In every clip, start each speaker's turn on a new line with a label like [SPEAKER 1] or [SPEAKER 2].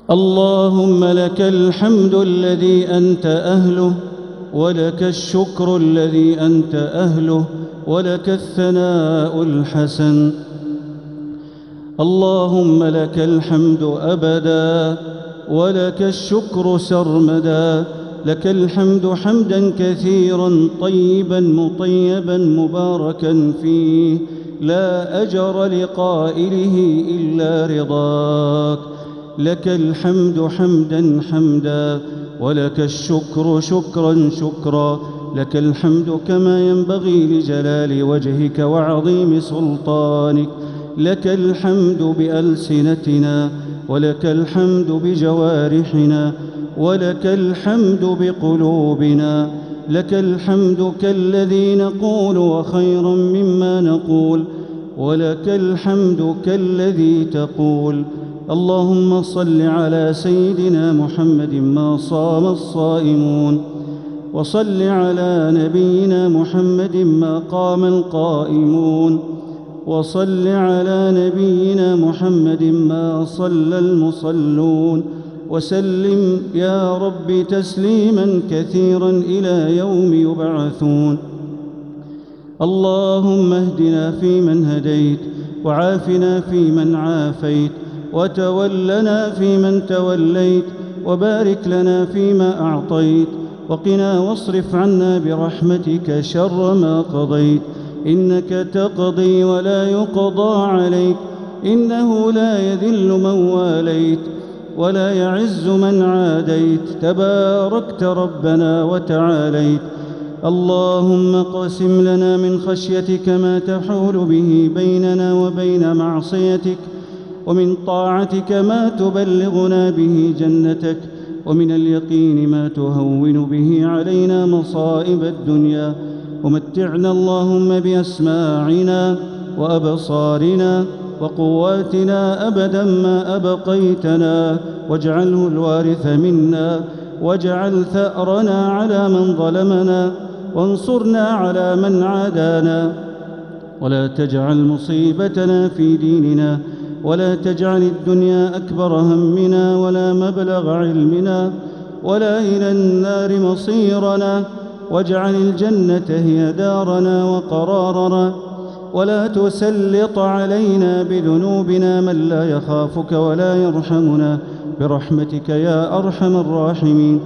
[SPEAKER 1] اللهم لك الحمد الذي أنت أهله، ولك الشكر الذي أنت أهله، ولك الثناء الحسن. اللهم لك الحمد أبدا، ولك الشكر سرمدا. لك الحمد حمدا كثيرا طيبا مطيبا مباركا فيه، لا أجر لقائله إلا رضاك. لك الحمد حمدا حمدا، ولك الشكر شكرا شكرا. لك الحمد كما ينبغي لجلال وجهك وعظيم سلطانك. لك الحمد بألسنتنا، ولك الحمد بجوارحنا، ولك الحمد بقلوبنا. لك الحمد كالذي نقول وخيرا مما نقول، ولك الحمد كالذي تقول. اللهم صل على سيدنا محمد ما صام الصائمون، وصل على نبينا محمد ما قام القائمون، وصل على نبينا محمد ما صلى المصلون، وسلم يا رب تسليما كثيرا إلى يوم يبعثون. اللهم اهدنا فيمن هديت، وعافنا فيمن عافيت، وتولنا فيمن توليت، وبارك لنا فيما أعطيت، وقنا واصرف عنا برحمتك شر ما قضيت. إنك تقضي ولا يقضى عليك، إنه لا يذل من واليت ولا يعز من عاديت، تباركت ربنا وتعاليت. اللهم اقسم لنا من خشيتك ما تحول به بيننا وبين معصيتك، ومن طاعتك ما تبلغنا به جنتك، ومن اليقين ما تهون به علينا مصائب الدنيا. ومتعنا اللهم بأسماعنا وأبصارنا وقواتنا أبدا ما أبقيتنا، واجعله الوارث منا، واجعل ثأرنا على من ظلمنا، وانصرنا على من عادانا، ولا تجعل مصيبتنا في ديننا، ولا تجعل الدنيا أكبر همنا ولا مبلغ علمنا، ولا إلى النار مصيرنا، واجعل الجنة هي دارنا وقرارنا، ولا تسلط علينا بذنوبنا من لا يخافك ولا يرحمنا، برحمتك يا أرحم الراحمين.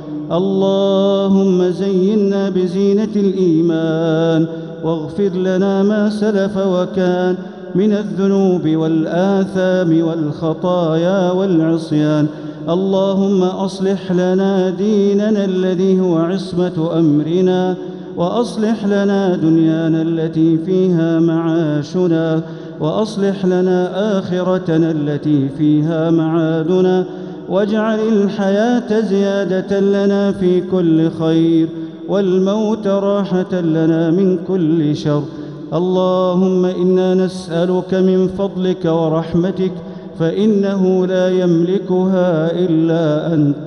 [SPEAKER 1] اللهم زينا بزينة الإيمان، واغفر لنا ما سلف وكان من الذنوب والآثام والخطايا والعصيان. اللهم أصلح لنا ديننا الذي هو عصمة أمرنا، وأصلح لنا دنيانا التي فيها معاشنا، وأصلح لنا آخرتنا التي فيها معادنا، واجعل الحياة زيادة لنا في كل خير، والموت راحة لنا من كل شر. اللهم إنا نسألك من فضلك ورحمتك، فإنه لا يملكها إلا أنت.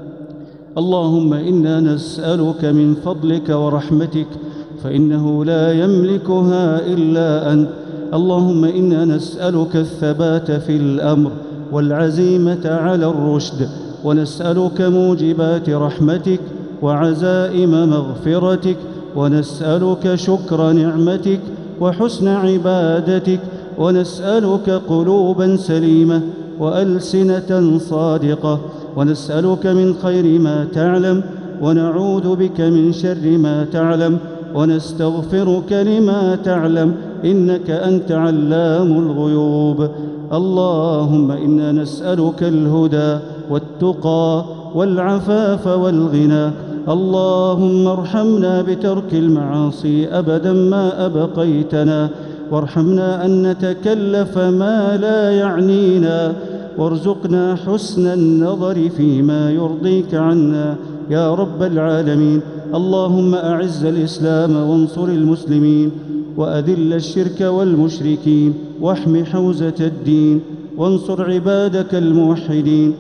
[SPEAKER 1] اللهم إنا نسألك من فضلك ورحمتك، فإنه لا يملكها إلا أنت. اللهم إنا نسألك الثبات في الأمر والعزيمة على الرشد، ونسألك موجبات رحمتك وعزائم مغفرتك، ونسألك شكر نعمتك وحسن عبادتك، ونسألك قلوبا سليمة وألسنة صادقة، ونسألك من خير ما تعلم، ونعوذ بك من شر ما تعلم، ونستغفرك لما تعلم، إنك أنت علام الغيوب. اللهم إنا نسألك الهدى والتقى والعفاف والغنى. اللهم ارحمنا بترك المعاصي أبدا ما أبقيتنا، وارحمنا أن نتكلف ما لا يعنينا، وارزقنا حسن النظر فيما يرضيك عنا يا رب العالمين. اللهم أعز الإسلام وانصر المسلمين، وأذل الشرك والمشركين، واحم حوزة الدين، وانصر عبادك الموحدين.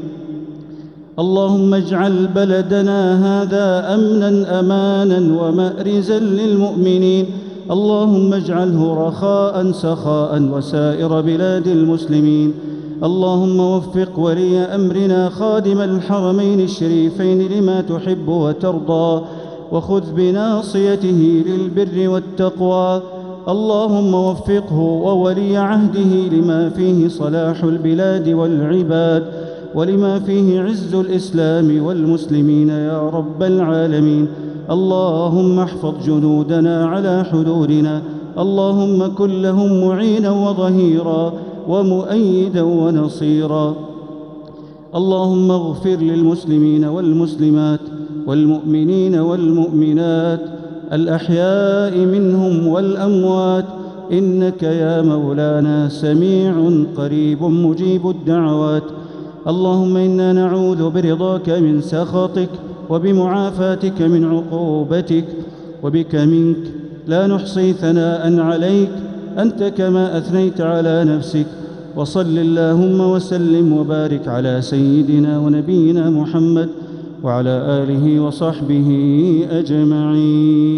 [SPEAKER 1] اللهم اجعل بلدنا هذا أمنا أمانا ومأرزا للمؤمنين. اللهم اجعله رخاء سخاء وسائر بلاد المسلمين. اللهم وفق ولي أمرنا خادم الحرمين الشريفين لما تحب وترضى، وخذ بناصيته للبر والتقوى. اللهم وفقه وولي عهده لما فيه صلاح البلاد والعباد، ولما فيه عز الإسلام والمسلمين يا رب العالمين. اللهم احفظ جنودنا على حدودنا، اللهم كن لهم معينا وظهيرا ومؤيدا ونصيرا. اللهم اغفر للمسلمين والمسلمات والمؤمنين والمؤمنات الأحياء منهم والأموات، إنك يا مولانا سميع قريب مجيب الدعوات. اللهم إنا نعوذ برضاك من سخطك وبمعافاتك من عقوبتك، وبك منك لا نحصي ثناء عليك أنت كما أثنيت على نفسك. وصل اللهم وسلم وبارك على سيدنا ونبينا محمد وعلى آله وصحبه أجمعين.